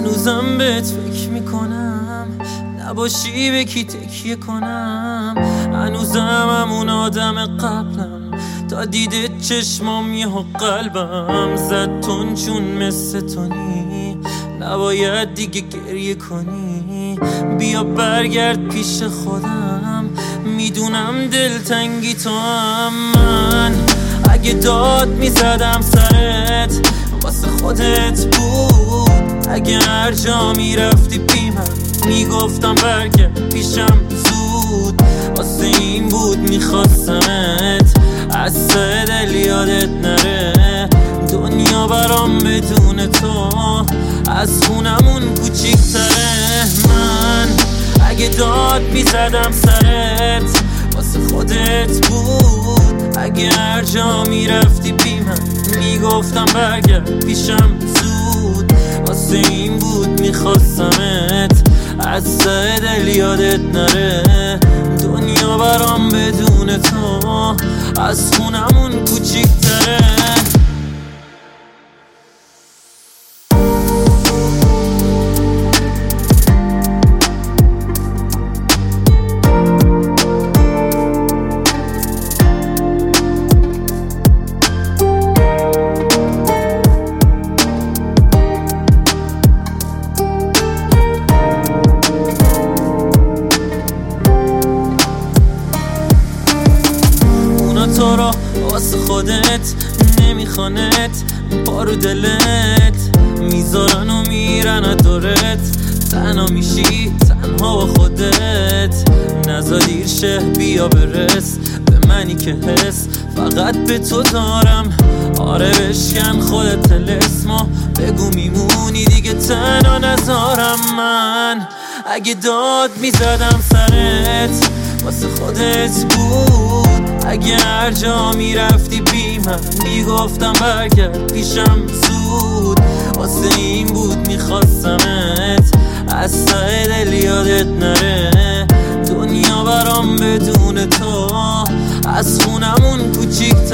هنوزم بهت فکر میکنم، نباشی به کی تکیه کنم. هنوزم همون آدم قبلم، تا دیده چشمام یهو قلبم زد تون، چون مثل تونی نباید دیگه گریه کنی. بیا برگرد پیش خودم، میدونم دلتنگی تو هم. من اگه داد میزدم سرت واسه خودت بود، اگه هر جا میرفتی بی من میگفتم برگرد پیشم زود. واسه این بود میخواستمت از ته دل یادت نره. دنیا برام بدون تو از خونمون کوچیک‌تره. من اگه داد میزدم سرت واسه خودت بود، اگه هر جا میرفتی بی من میگفتم برگرد پیشم زود. واسه این بود میخواستمت از ته دل یادت نره. دنیا برام بدون تو از خونمون کوچیک‌تره. تو را واسه خودت نمیخوانت، پارو دلت میذارن و میرن دورت. تنها میشی تنها با خودت، نزا دیر شه بیا برس به منی که حس فقط به تو دارم. آره بشکن خودت تلسما، بگو میمونی دیگه تنها نذارم. من اگه داد میزدم سرت واسه خودت بود، اگه هر جا میرفتی بی من میگفتم برگرد پیشم زود. واسه این بود میخواستمت از ته دل یادت نره. دنیا برام بدون تو از خونمون کوچیک‌تره.